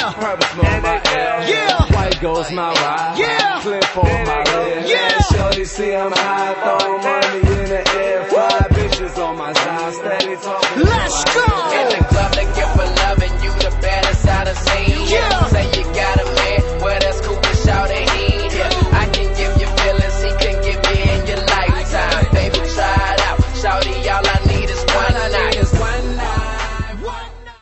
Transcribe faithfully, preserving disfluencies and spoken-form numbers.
Yeah. Purpose on my L. Yeah. White goes my ride. Yeah. Clip on my lip. Yeah. Shorty see I'm high, throw